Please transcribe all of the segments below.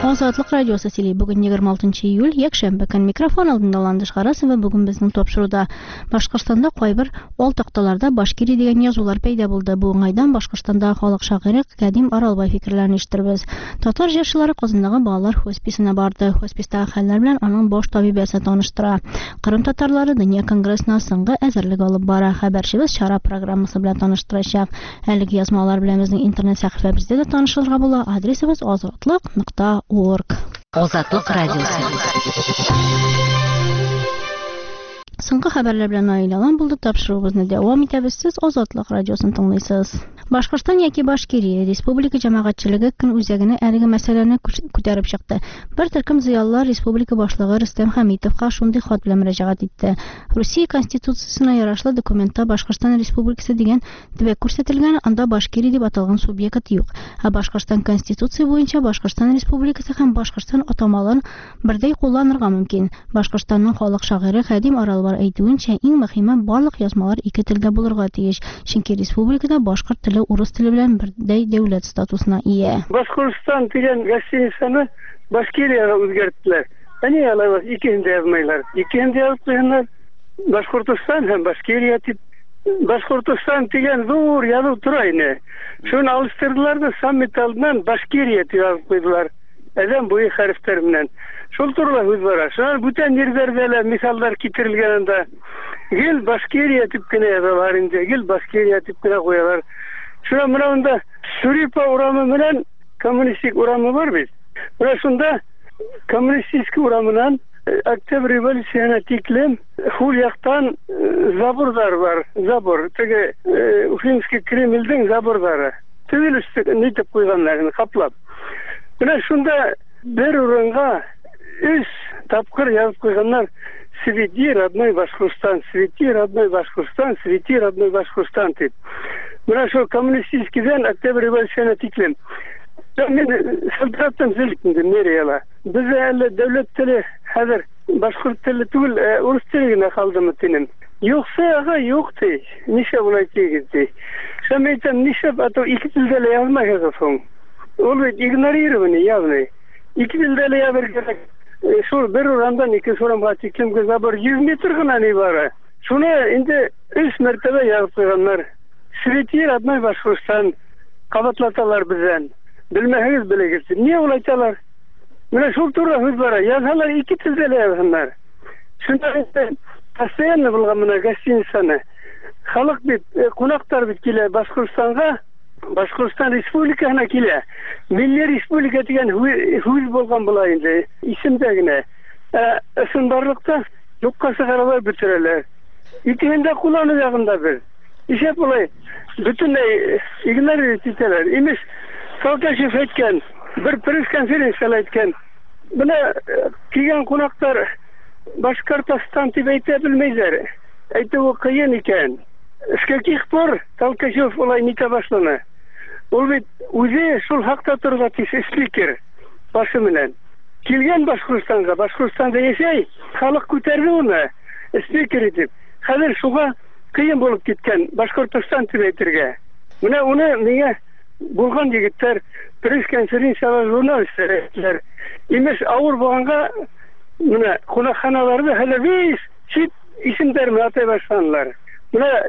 Азатлык радиосы сөйли. Бүген 26 июль, якшәмбе көн. Микрофон алдында Ландыш Гарасова. Бүген безнең тапшыруда Башкортстанда кайбер ал такталарда Башкирия дигән язулар пәйда булды. Бу уңайдан Башкортстанда халык шагыйре Кадим Аралбай фикерләрен ишеттербез. Татар җырчылары Казандагы балалар хосписына барды. Хоспистагы хәлләр белән аның баш табибиясе таныштыра. Кырым татарлары дөнья конгрессына соңгы әзерлек алып бара. Хәбәрчебез чара программасы белән таныштырачак. Әлеге язмалар белән безнең интернет сәхифәбездә дә танышырга була. Адресыбыз azatlык.org. Азатлык радиосы. Соңгы хәбәрләр белән аилалан булды. Тапшыруыбызны дәвам итәбез. Сез Азатлык радиосын тыңлыйсыз. Башкортстан яки Башкирия республика җәмәгатьчелеге көн үзәгенә әлеге мәсьәләне күтәреп чыкты. Бер төркем зыялылар республика башлыгы Рөстәм Хәмитовка шундый хат белән мөрәҗәгать итте. Русия конституциясенә ярашлы документта Башкортстан республикасы дигән төбәк күрсәтелгән, анда Башкирия дип аталган субъект юк. Ә Башкортстан конституция буенча Башкортстан республикасы һәм Башкортстан атамаларын бердәй кулланырга мөмкин. Башкортстанның халык шагыйре Кадим Аралбай әйтүенчә, иң мөһиме барлык язмалар ике телдә булырга тиеш. Чөнки республикада башкорт теле урыс теле белән бердәй дәүләт статусына ия. Башкортстан дигән гостиницаны Башкириягә үзгәрттеләр. Әни алар икенче язмайлар. Икенче язмайлар Башкортстан һәм Башкирия дип. Башкортстан дигән зур язу тора иде. Шуны алыштырдылар да саммит алдыннан Башкирия дип язып куйдылар. Әдәм буе хәрефләр белән. Шул турыда сүз бара. Шуны бүтән җирләрдә мисаллар китерелгәндә гел Башкирия дип кенә язалар инде. Гел Башкирия дип кенә куялар. Шуны менә Шурипа урамы белән коммунистик урамы бар бит. Менә шунда коммунистик урамынан Октябрь революциясына тиклем хул яктан забордар бар. Забор. Теге Уфимский Кремльдән забордары. Төзелеште нитеп куйганнарын каплап. Менә шунда бер урынга 3 тапкыр язып куйганнар. Свети родной Башкортстан, свети родной Башкортстан, свети родной Башкортстан дип. Менә шул коммунистикидән Октябрь революциясына тиклем. Мен солдаттан зелкинде мерияла. Без әле дәүләт теле хәзер башкорт теле түгел, урыс теле генә калдымы тинем. Юкса ага юк ти. Нишләп болай тигезди? Шәмәйтәм нишләп ато ике телдә лә язмайсыз соң? Ул бит игнорирование явный. Ике телдә лә языр кирәк. Шул бер урамдан ике урамга тиклемгә забор 100 метр гына ни бары. Шуны инде 3 мәртәбә язып куйганнар. Свети родной Башкортстан кабатлаталар бездән. Белмәһәгез белегез. Ни ул айталар? Менә шул турыда сүз бара. Язалар ике телдә лә язганнар. Шунда постоянно булган менә гостиницаны. Халык бит, кунактар бит килә Башкортстанга, Башкортстан республикасына килә. Милли республика дигән хуҗ булган була инде. Исемдә генә. Ысынбарлыкта юкка чыгаралар бетерәләр. Икенче куллану ягында бер. Ишә булай. Бөтенләй игнорировать итәләр. Имеш Салташев әйткән, бер пресс-конференцияда әйткән. Менә килгән кунактар Башкортстан дип әйтә белмәйләр. Әйтү кыен икән. С каких пор Толкачев улай нитә башлана? Ул бит үзе шул хакта торырга тиеш спикер башы менән. Килгән Башкортстанга, Башкортстанда яшәй, халык күтәрде уны спикер итеп. Хәзер шуга кыен булып киткән Башкортстан дип әйтергә. Менә уны миңа булган егетләр пресс-конференциялар журналистлар имеш авыр булганга менә кунакханаларда хәле вис чит исемдәрне атай башлаганнар. Менә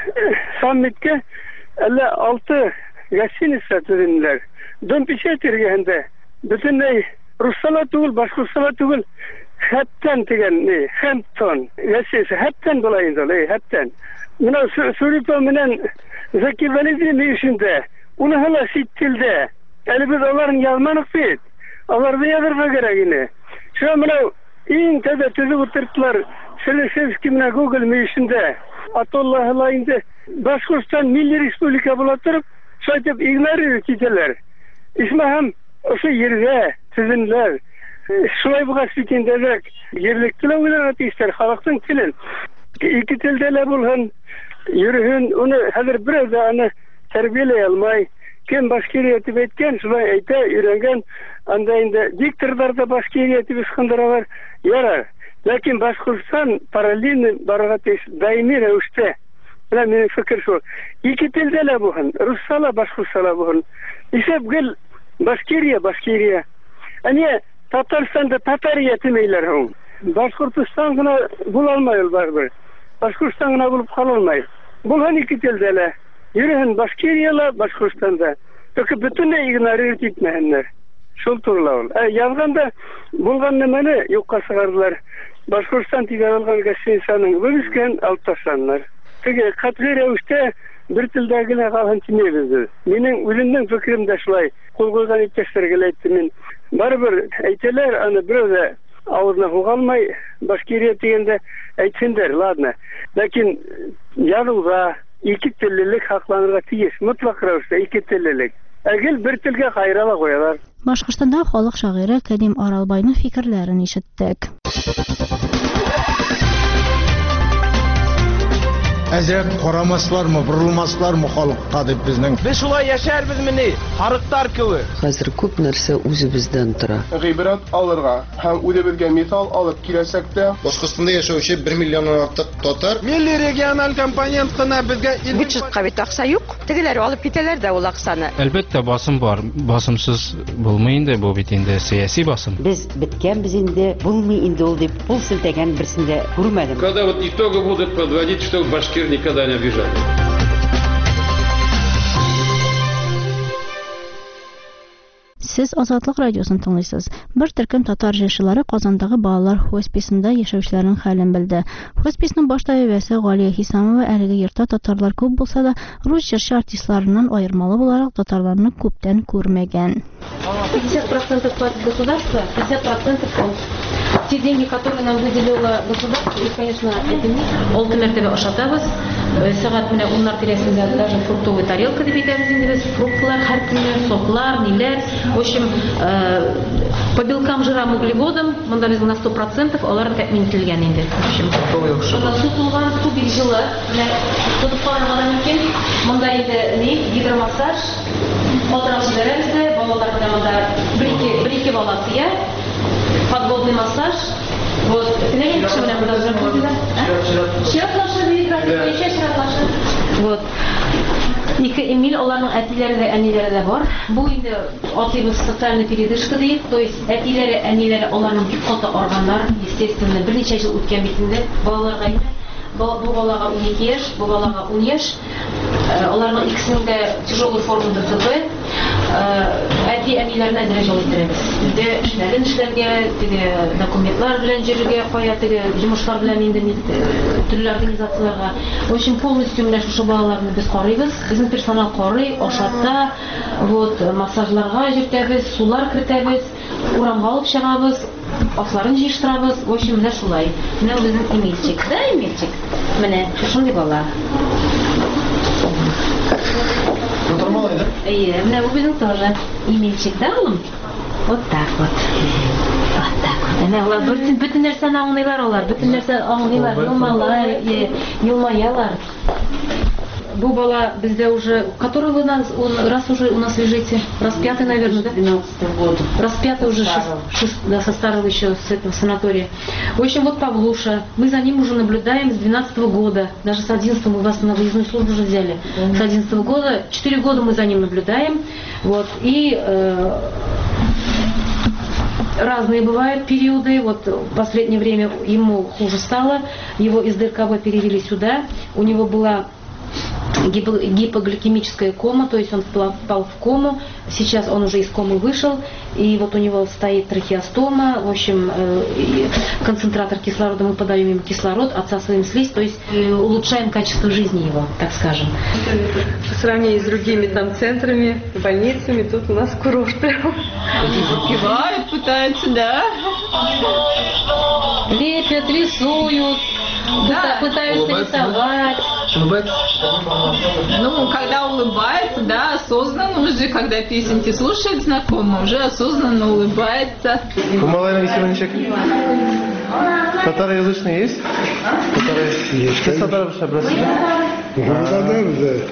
саммитка әллә 6 гостиница төзенделәр. Дөнпичә тиргәндә бөтенләй руссала түгел, башкортсала түгел, хәттән дигән ни, Хэмптон, гостиница хәттән була инде, хәттән. Менә Шурипа менән Заки Валидин ишендә уны һәлә ситтилдә. Әле без аларны язманык бит. Аларны язырга кирәк ине. Шуңа менә иң тәбә төзеп утырттылар. Шелешевский менә Google мишендә. Атоллаһ инде Башкортстан милли республика була торып, шайтып игнорировать итәләр. Исмаһам ошо ергә төзенләр. Шулай булгач икәндәк ерлек теле уйларга тиештер, халыктың телен. Ике телдә лә булган йөрүен, уны хәзер бераз аны тәрбияләй алмай. Кем Башкирия дип әйткән, шулай әйтә, өйрәнгән, анда инде дикторлар да Башкирия дип ышкындыралар. Ярар. Ләкин Башкортстан параллельно барырга тиеш даими рәвештә. Менә минем фикер шул. Ике телдә лә булган, руссала, башкортсала булган. Исәп гел Башкирия. Әне Татарстанда татар yetmeyler hon. Başkurtistan gına bulalmayıl bardır. Başkurtistan gına bulup kalılmayıl. Bulhan iki tildele. Yürühün Başkiriyalar Başkurtistan'da. Peki bütün de ignorir etmeyenler. Şol turla ol. Yazganda bulgan nemeni yokka sıkardılar. Başkuristan tiga algan gaşı insanın bölüşken alıp taşlanlar. Peki katgir evişte bir tildagine kalan çimeyizdi. Menin ülünden fikrim de şulay. Kul koygan itkeşlergele ettimin. Baribir eyteler anı biraz da ağzına hukalmay Başkiriya degende eytsinler ladna. Lakin yazılga iki tillilik haklanırga tiyes. Mutlak ravuşta iki tillilik. Әгел bir tilge kayrala koyalar. Башкортстанда халык шагыйре Кадим Аралбайның фикерләрен ишеттек. Әзрәк карамаслармы, бурылмаслармы халыкка дип безнең. Без шулай яшәрбезмени? Харыктар кебек. Хәзер күп нәрсә үзебездән тора. Гыйбрат алырга һәм үзебезгә мисал алып киләсәк тә, Башкортстанда яшәүче 1 миллионнан артык татар Милли региональ компонент кына безгә Бюджетка бит акча юк. Тегеләр алып китәләр дә ул акчаны. Әлбәттә басым бар. Басымсыз булмый инде бу бит инде сиясәт басым. Без биткәнбез инде, булмый инде ул дип кул селтәгән берсендә күрмәдем. Когда вот итоги будут подводить, что башкир никогда не обижали. Siz Azadlıq radiosunu tınlıyorsunuz. Bir türküm Tatar jişçiləri Qazandagı balalar hospисында yaşauşlarının həlini bildi. Hospисның baş təbəbəsi Галия Хисамова әлеге йортта татарлар күп булса да, рус җырчы артистларынан аермалы буларак татарларны күптән күрмәгән. 50% платит государство, 50% фонд. Те деньги, которые нам выделило государство, и, конечно, это не oltu мәртәбә ашатабыз. Сәгать менә 10 тирәсендә даже фруктовая тарелка дип әйтәбез инде без. Фруктлар һәр көнне, соклар, ниләр. В общем, по белкам, жирам, углеводам, монда без на 100% алар тәэмин ителгән инде. В общем, сутылган су бик җылы. Тотып карарга мөмкин. Монда инде гидромассаж, калтырап җибәрәбез дә, балалар белән монда бер-ике бала тия. Подводный массаж. Вот, телевизор кеше белән монда җырлыйлар. Чиратлашу играть, еще чиратлашу. Вот. Ике Эмиль, аларның әтиләре дә, әниләре дә бар. Бу инде атыйбыз социальный передышка дип, то есть әтиләре, әниләре аларның бик каты арганнар, естественно, берничә ел үткән бит инде балаларга инде. Бу балага 12 яшь, бу балага 10 яшь. Аларның икесенең дә тяжелый формада ТБ. Әти әниләрне әзрәк җал иттерәбез. Инде эшләрен эшләргә, теге документлар белән җиргә кая, теге җимешлар белән инде төрле организацияларга. В общем, полностью менә шушы балаларны без карыйбыз. Безнең персонал карый, ашата, вот массажларга җиртәбез, сулар кертәбез, урамга алып чыгабыз, асларын җыештырабыз. В общем, менә шулай. Менә безнең Эмильчик, да, Эмильчик. Менә шундый бала. Нормально, да? Менә бу безнең тоже Эмильчик, да, улым? Вот так вот. Вот так вот. Менә алар бөтен нәрсәне аңлыйлар алар, бөтен нәрсә аңлыйлар, елмаялар. Бу бала бездә уже, который вы раз уже у нас лежите, распятый, наверное, да? 12-й год. Распятый уже со старого еще с этого санатория. В общем, вот Павлуша, мы за ним уже наблюдаем с 12-го года, даже с 11-го мы вас на выездную службу уже взяли. С 11-го года, 4 года мы за ним наблюдаем, вот, и разные бывают периоды, вот в последнее время ему хуже стало, его из ДРКБ перевели сюда, у него была гипогликемическая кома, то есть он впал в кому, сейчас он уже из комы вышел, и вот у него стоит трахеостома, в общем, концентратор кислорода, мы подаем ему кислород, отсасываем слизь, то есть улучшаем качество жизни его, так скажем. По сравнению с другими там центрами, больницами, тут у нас курорт прям. Выпивают, пытаются, да. Лепят, рисуют, пытаются рисовать. Улыбается? Ну, когда улыбается, да, осознанно уже, когда песенки слушает знакомые, уже осознанно улыбается. У малайна веселенчик? Татароязычные есть? Есть. Ты татаров шабрасы? Татаров,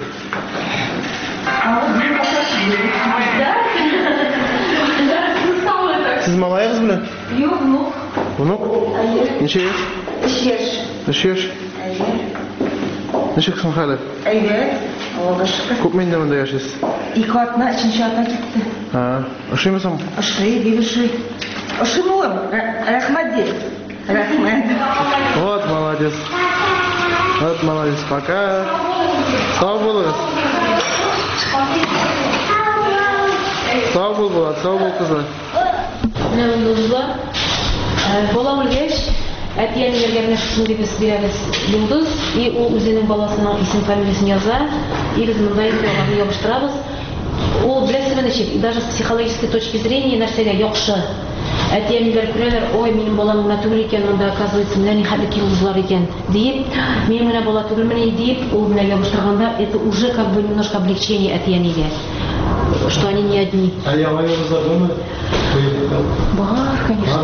Siz malayız mı? Yok, внук. Внук? Ничего есть? 3 yaş. 3 yaş? Ничего халі? Evet. Allah'a şükür. Көп менде мында yaşайсыз? 2 атна, 3 атна кетті. Ошыймысың? Ошый, бик ошый. Ошыйм улым, рахмат де. Рахмат. Вот молодец. Вот молодец. Пока. Сау болыңыз. Сау бол, Булат, сау бол кызы. Менә Йолдызлар, бала үлгәч, әти-әниләргә менә шундый без бирәбез Йолдыз, и ул үзенең баласының исем фамилиясын яза, и без монда инде ябыштырабыз. Ул беләсезме ничек, даже с психологической точки зрения нәрсәгә яхшы. Әти-әниләр күрәләр, ой, минем балам гына түгел икән, монда оказывается, менә нихәтле Йолдызлар икән, дип, минем генә бала түгелмени дип, ул белән ябыштырганда, это уже как бы немножко облегчение әти-әнигә. Что они не одни. А я Йолдызлар дома? Бар, конечно.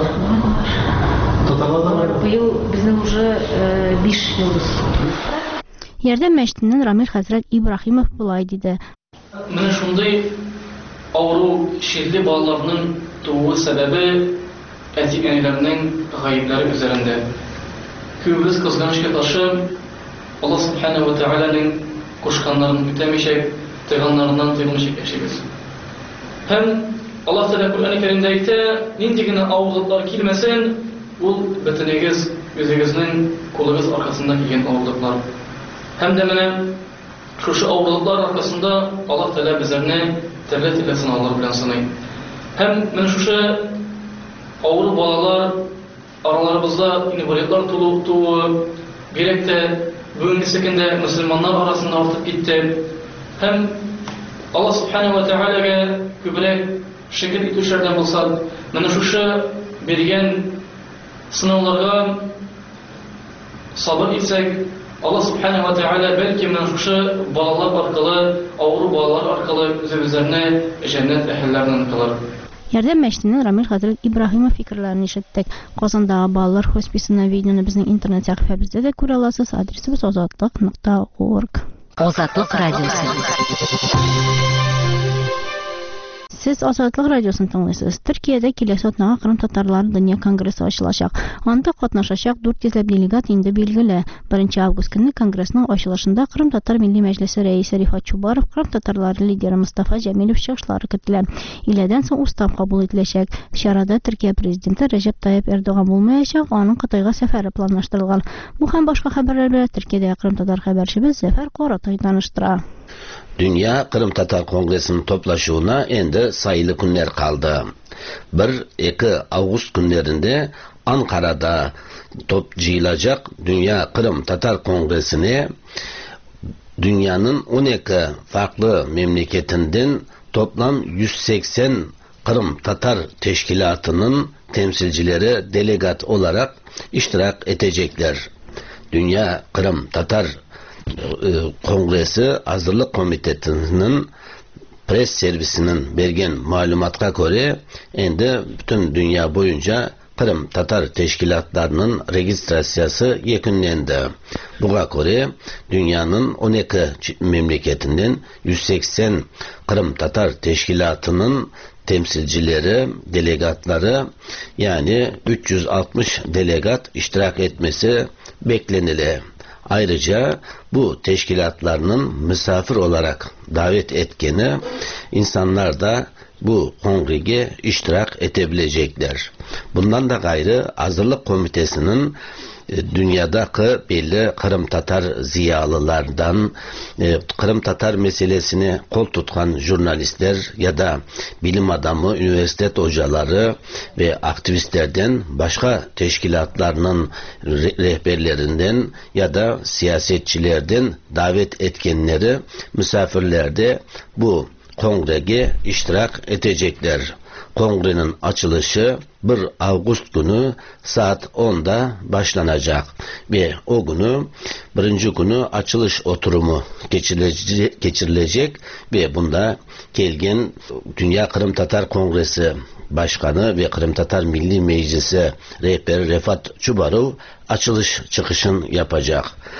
Быел безнең уже 5 Йолдыз. Ярдәм мәчетеннән Рамил хәзрәт Ибраһимов булай диде. Менә шундый авыру ширле балаларның тууы сәбәбе әти-әниләрнең гаепләре үзәрендә. Күбез кызганычка каршы Аллаһ Субханаһу ва Тәгаләнең кушканнарын үтәмичә, тыйганнарыннан тыйылмыйча яшибез. Һәм Аллаһ Тәгалә Кур'ан-ы Кәримдә әйтә, нинди генә авырлыклар килмәсен, ул бөтенегез үзегезнең кулыгыз аркасында килгән авырлыклар. Һәм дә менә шушы авырлыклар аркасында Аллаһ Тәгалә безне төрле сынаулар белән сыный. Һәм менә шушы авыру балалар араларыбызда инвалидлар тууы бирәк тә бүгенге секендә мөселманнар арасында артып китте. Һәм Аллаһ Субханаһу ва Тәгаләгә күбрәк шөкер итүчеләрдән булсак, менә шушы биргән сынауларга сабыр итсәк, Аллаһ Субханаһу ва Тәгалә бәлки менә шушы балалар аркылы, авыру балалар аркылы үзебезне җәннәт әһелләреннән кылыр. Ярдәм мәчетеннән Рамил хәзрәт Ибраһимов фикерләрен ишеттек. Казандагы балалар хосписына видеоны безнең интернет сәхифәбездә дә күрә аласыз. Адресыбыз azatlык.org. Азатлык радиосы. Сез Азатлык радиосын тыңлыйсыз. Төркиядә киләсе атнага Кырым татарлары дөнья конгрессы ачылачак. Анда катнашачак 400 делегат инде билгеле. 1 август көнне конгрессның ачылышында Кырым татар милли мәҗлесе рәисе Рифат Чубаров, Кырым татарлары лидеры Мустафа Җәмилов чыгышлары көтелә. Иләдән соң устав кабул ителәчәк. Чарада Төркия президенты Рәҗәп Тайип Эрдоган булмаячак, аның Кытайга сәфәре планлаштырылган. Бу һәм башка хәбәрләр белән Төркиядә Кырым татар хәбәрчебез Зәфәр Каратай таныштыра. Dünya Kırım Tatar Kongresi'nin toplaşığına ende sayılı günler kaldı. 1-2 Ağustos günlerinde Ankara'da toplayılacak Dünya Kırım Tatar Kongresi'ne dünyanın 12 farklı memleketinden toplam 180 Kırım Tatar Teşkilatı'nın temsilcileri delegat olarak iştirak edecekler. Dünya Kırım Tatar Kongresi Hazırlık Komitesi'nin pres servisinin bergen malumatına göre endi bütün dünya boyunca Kırım Tatar teşkilatlarının registrasyası yekünlendi. Buna göre dünyanın 12 memleketinden 180 Kırım Tatar teşkilatının temsilcileri, delegatları yani 360 delegat iştirak etmesi beklenilir. Ayrıca bu teşkilatlarının misafir olarak davet etkeni insanlar da bu kongrege iştirak edebilecekler. Bundan da gayrı Hazırlık Komitesi'nin dünyadaki belli Kırım Tatar ziyalılardan, Kırım Tatar meselesini kol tutan jurnalistler ya da bilim adamı, üniversite hocaları ve aktivistlerden, başka teşkilatlarının rehberlerinden ya da siyasetçilerden davet etkenleri, misafirler de bu kongrege iştirak edecekler. Kongrenin açılışı 1 Ağustos günü saat 10'da başlanacak ve o günü birinci günü açılış oturumu geçirilecek ve bunda gelgen Dünya Kırım Tatar Kongresi Başkanı ve Kırım Tatar Milli Meclisi rehberi Rifat Çubarov açılış çıkışın yapacak.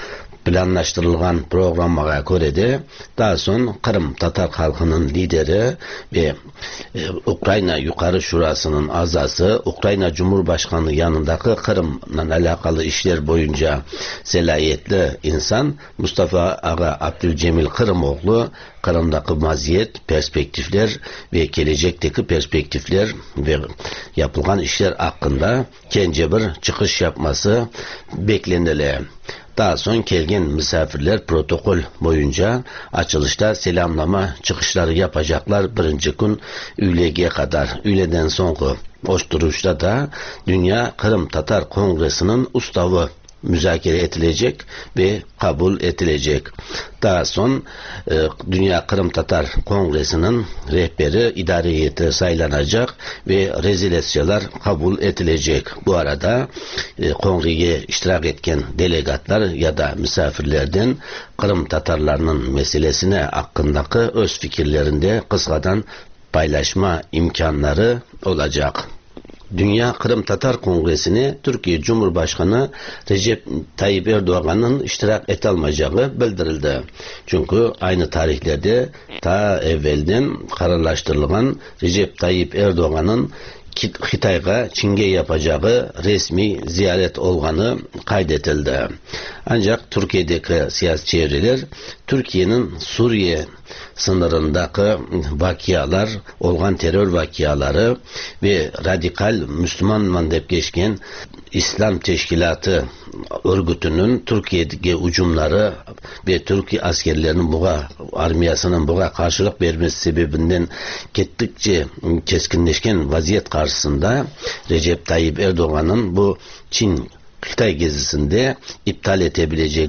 planlaştırılgan programmaga göre de daha son Kırım Tatar halkının lideri ve Ukrayna Yukarı Şurası'nın azası, Ukrayna Cumhurbaşkanı yanındaki Kırım'la alakalı işler boyunca selayetli insan Mustafa Ağa Abdülcemil Kırımoğlu Kırım'daki vaziyet, perspektifler ve gelecekteki perspektifler ve yapılan işler hakkında kence bir çıkış yapması beklenili. Daha son kelgen misafirler protokol boyunca açılışta selamlama çıkışları yapacaklar birinci gün üyeliğe kadar. Üyeleden sonra oturuşta da Dünya Kırım Tatar Kongresi'nin ustavı müzakere edilecek ve kabul edilecek. Daha son Dünya Kırım Tatar Kongresi'nin rehberi idare heyeti saylanacak ve rezolüsyolar kabul edilecek. Bu arada kongreye iştirak etken delegatlar ya da misafirlerden Kırım Tatarlarının meselesine hakkındaki öz fikirlerinde kısadan paylaşma imkanları olacak. Dünya Kırım Tatar Kongresi'ni Türkiye Cumhurbaşkanı Recep Tayyip Erdoğan'ın iştirak etmeyeceği bildirildi. Çünkü aynı tarihlerde ta evvelden kararlaştırılan Recep Tayyip Erdoğan'ın Xitayga, Çin'e yapacağı resmi ziyaret olganı kaydetildi. Ancak Türkiye'deki siyasi çevreler Türkiye'nin Suriye sınırındaki vakialar, olgan terör vakiaları ve radikal Müslüman mandep geçken İslam Teşkilatı örgütünün Türkiye'deki ucumları ve Türkiye askerlerinin buğa, armiyasının buğa karşılık vermesi sebebinden gittikçe keskinleşken vaziyet karşısında Recep Tayyip Erdoğan'ın bu Çin Xitay gezisinde iptal edebileceği,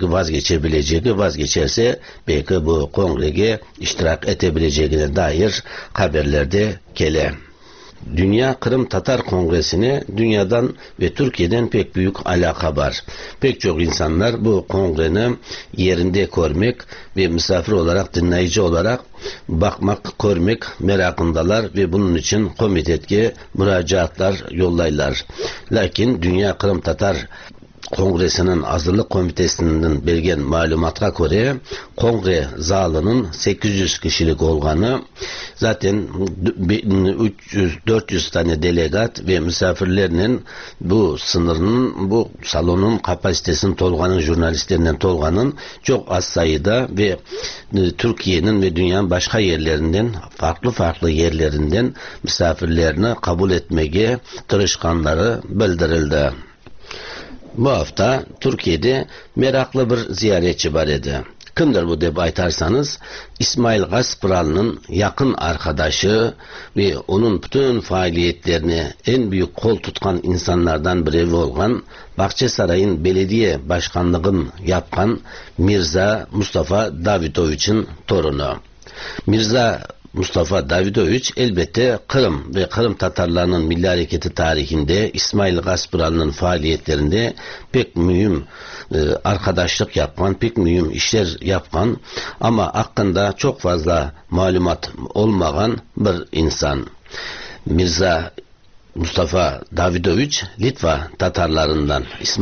vazgeçerse belki bu kongrege iştirak edebileceğine dair haberlerde gele. Dünya Kırım Tatar Kongresi'ne dünyadan ve Türkiye'den pek büyük alaka var. Pek çok insanlar bu kongrenin yerinde görmek ve misafir olarak, dinleyici olarak bakmak, görmek merakındalar ve bunun için komiteye müracaatlar yollaylar. Lakin Dünya Kırım Tatar Kongresi'nin hazırlık komitesinden belgen malumata göre kongre zalının 800 kişilik olganı, zaten 300-400 tane delegat ve misafirlerinin bu sınırının, bu salonun kapasitesinin tolganın, jurnalistlerinden tolganın çok az sayıda ve Türkiye'nin ve dünyanın başka yerlerinden, farklı yerlerinden misafirlerini kabul etmeye tırışkanları bildirildi. Bu hafta Türkiye'de meraklı bir ziyaretçi var idi. Kimdir bu deb aytarsanız, İsmail Gaspıralı'nın yakın arkadaşı ve onun bütün faaliyetlerini en büyük kol tutkan insanlardan biri olan Bahçesaray'ın belediye başkanlığını yapan Mirza Mustafa Davidoviç'in torunu. Mirza Mustafa Davidoviç elbette Kırım ve Kırım Tatarlarının milli hareketi tarihinde İsmail Gaspıralı'nın faaliyetlerinde pek mühim arkadaşlık yapan, pek mühim işler yapan ama hakkında çok fazla malumat olmayan bir insan. Mirza Mustafa Davidoviç Litva Tatarlarından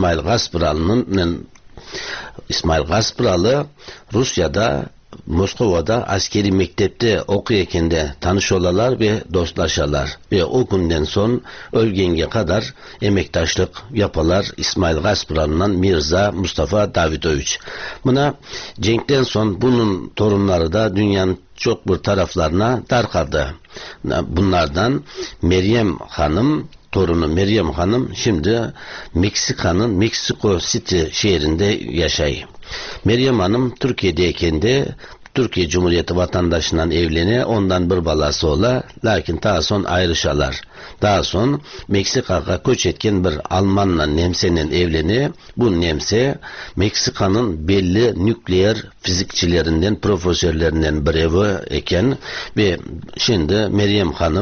İsmail Gaspıralı Rusya'da Moskova'da askeri mektepte okuyarken de tanışolalar ve dostlaşalar ve o günden son ölgenge kadar emektaşlık yapalar İsmail Gaspıralı'ndan Mirza Mustafa Davidoviç. Buna cenkten son bunun torunları da dünyanın çok bir taraflarına darkadı. Bunlardan Meryem Hanım, torunu Meryem Hanım şimdi Meksika'nın Meksiko City şehrinde yaşayı. Meryem Hanım Türkiye'deyken de Türkiye Cumhuriyeti vatandaşından evlene, ondan bir balası ola, lakin daha son ayrışalar. Daha son Meksika'ya göç etken bir Almanla Nemse'nin evleni, bu Nemse Meksika'nın belli nükleer fizikçilerinden, profesörlerinden biri eken ve şimdi Meryem Hanım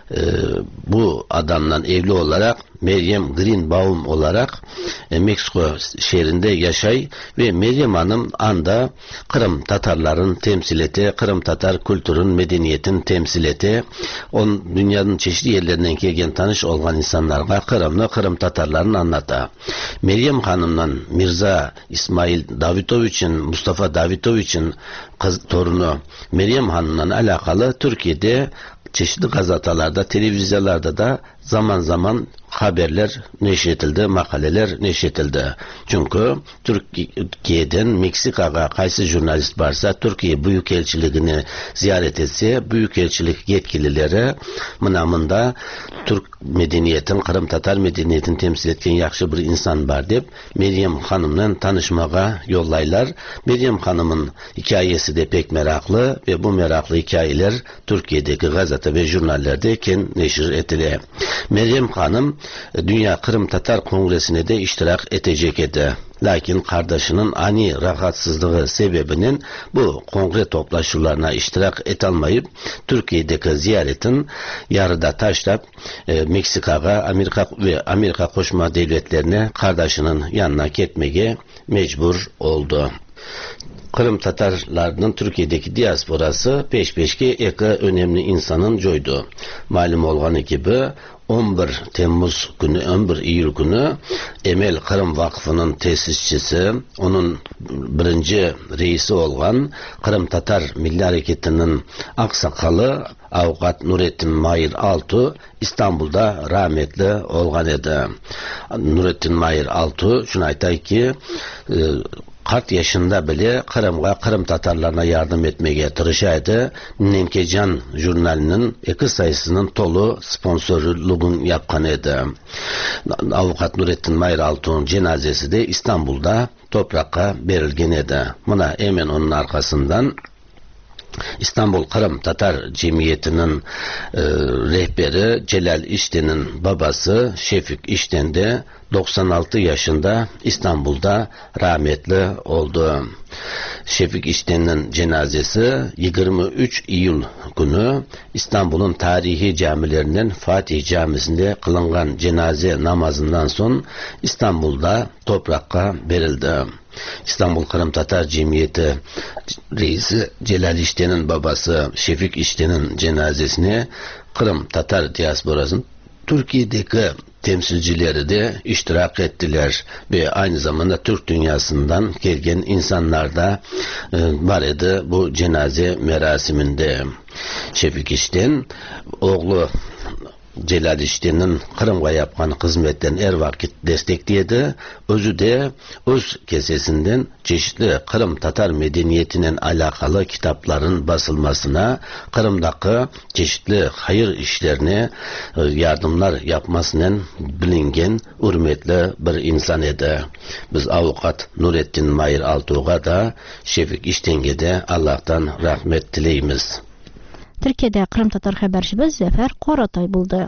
bu adamla evli olarak Meryem Greenbaum olarak Meksiko şehrinde yaşay ve Meryem Hanım anda Kırım Tatarların temsil eti, Kırım Tatar kültürün, medeniyetin temsil eti. Dünyanın çeşitli yerlerinden gelgen tanış olan insanlarga Kırım'la Kırım Tatarlarını anlata. Meryem Hanım'la Mirza İsmail Davitovich'in, Mustafa Davitovich'in kız torunu Meryem Hanım'la alakalı Türkiye'de çeşitli gazetalarda, televizyonlarda da zaman zaman haberler neşretildi, makaleler neşretildi. Çünkü Türkiye'den Meksika'ya kaysi jurnalist varsa Türkiye Büyükelçiliğini ziyaret etse, Büyükelçilik yetkilileri mınamında Türk medeniyetin, Kırım Tatar medeniyetin temsil etken yakşı bir insan var deyip Meryem Hanım'la tanışmağa yollaylar. Meryem Hanım'ın hikayesi de pek meraklı ve bu meraklı hikayeler Türkiye'deki gazete ve jurnallerde neşir edilir. Meryem Hanım Dünya Kırım Tatar Kongresi'ne de iştirak edecek idi. Lakin kardeşinin ani rahatsızlığı sebebinin bu kongre toplaşmalarına iştirak etalmayıp Türkiye'deki ziyaretin yarıda taşlap Meksika'ya, Amerika Koşma Devletlerine kardeşinin yanına gitmeye mecbur oldu. Kırım Tatarlarının Türkiye'deki diasporası peşpeşke eki önemli insanın joydu. Malum olğanı gibi 11 Temmuz günü, 11 Eylül günü Emel Kırım Vakfı'nın tesisçisi, onun birinci reisi olan Kırım Tatar Milli Hareketi'nin aksakalı avukat Nurettin Mayır Altu İstanbul'da rahmetli olğan edi. Nurettin Mayır Altu şunu aytay ki 40 yaşında bile Kırım'a, Kırım Tatarlarına yardım etmeye tırışaydı. Nemkecan jurnalinin 2 sayısının tolu sponsorluğunu yapkan edi. Avukat Nurettin Mayır Altu'nun cenazesi de İstanbul'da toprağa verilgen edi. Buna hemen onun arkasından İstanbul Kırım Tatar Cemiyeti'nin rehberi Celal İşten'in babası Şefik İşten de 96 yaşında İstanbul'da rahmetli oldu. Şefik İşten'in cenazesi 23 Eylül günü İstanbul'un tarihi camilerinden Fatih Camisi'nde kılınan cenaze namazından sonra İstanbul'da toprağa verildi. İstanbul Kırım Tatar Cemiyeti reisi Celal İşten'in babası Şefik İşten'in cenazesine Kırım Tatar diasporasının Türkiye'deki temsilcileri de iştirak ettiler ve aynı zamanda Türk dünyasından gelgen insanlar da var idi bu cenaze merasiminde. Şefik İşten oğlu Celal İşten'in Kırım'a yapkan hizmetlerini her vakit destekledi. Özü de öz kesesinden çeşitli Kırım Tatar medeniyetinin alakalı kitapların basılmasına, Kırım'daki çeşitli hayır işlerine yardımlar yapmasının bilingen hürmetli bir insan idi. Biz avukat Nurettin Mayır Altuğ'a da Şefik İşten'e de Allah'tan rahmet dileyimiz. Türkiye'de Kırım Tatar habercimiz Zafer Qoratay buldu.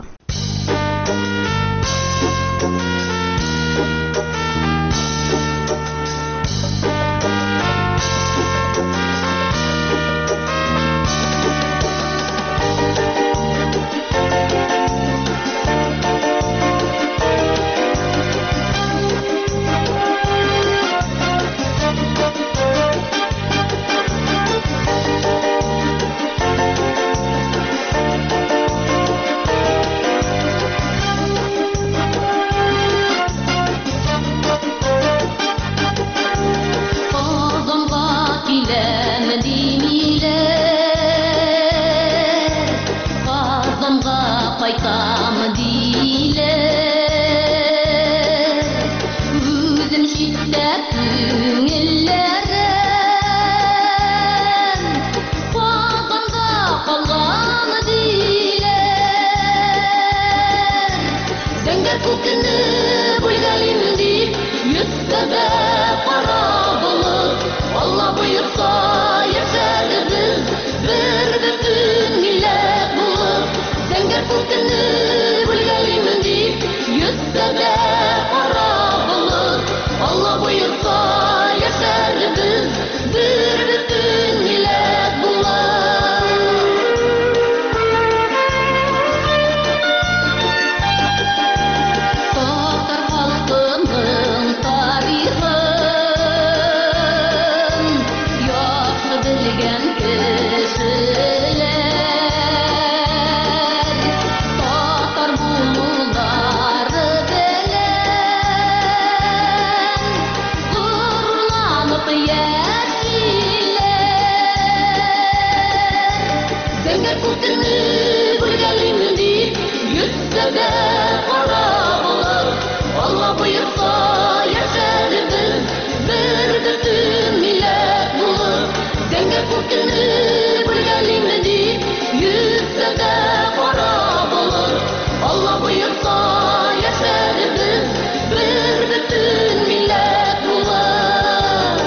buyursa yaşarız bir bütün millet bulur.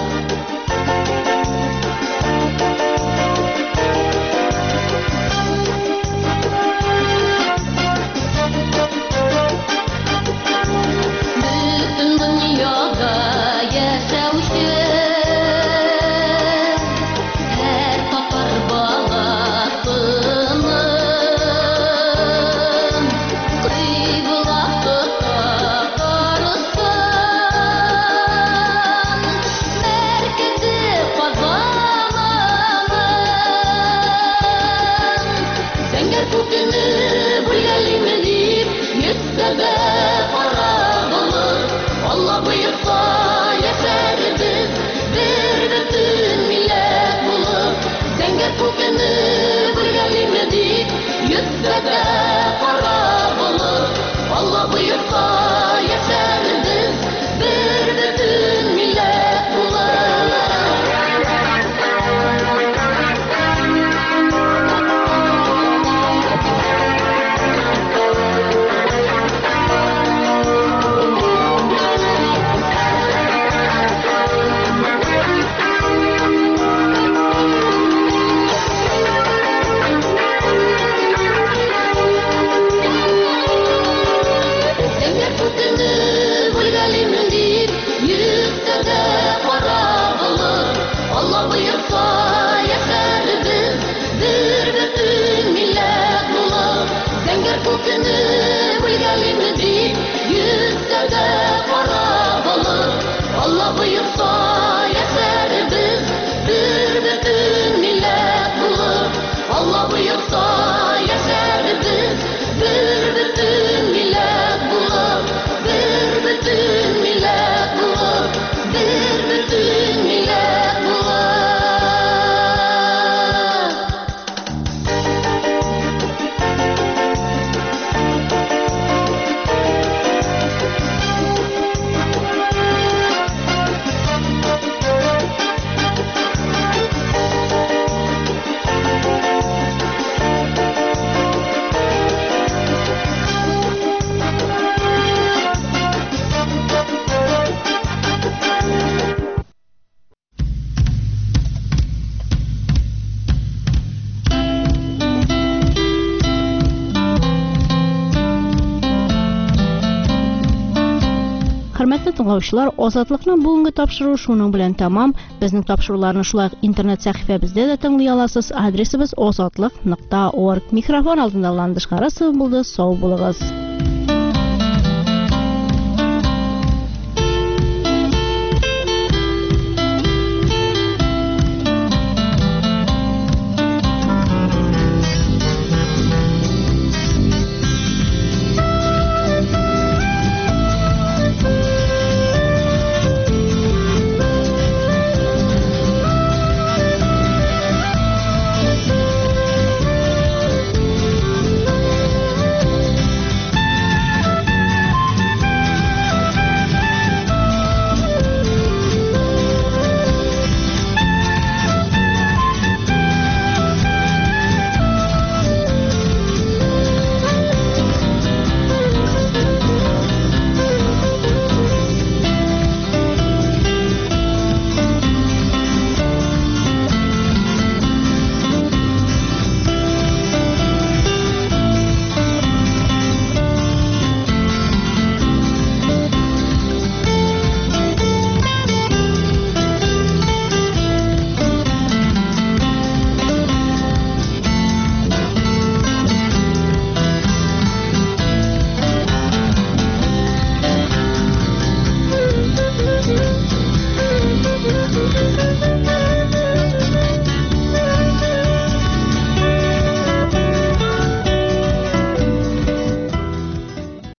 Bütün dünyada yaşav üçün her tapar balasının kıybılaktı takarısın merkezi kazananın Zenger kökünü bilgelim deyip yetse de karağılır Allah buyursa yaşarız bir bütün millet bulur Zenger kökünü bilgelim deyip yetse de karağılır Allah buyursa yaşarız bir bütün millet bulur Zenger kökünü bilgelim deyip yürüse de karağılır Allah buyursa yaşarız bir bütün millet bulur Zenger kökünü bilgelim deyip yürüse de karağılır Allah buyursa yaşarız bir bütün millet bulur Allah buyursa yaşarız bir bütün millet bulur bir bütün millet bulur bir bütün millet bulur Hörmətli dinləyicilər, Azadlıqның bugünkü tapşırığı şunun bilan tamam. Bizning tapşırıqlarni şulay internet səhifəmizdə də dinləyə alasınız. Adresimiz azadlıq.org. Mikrofon altında Landış Qarasov buldu. Sağ olunuz.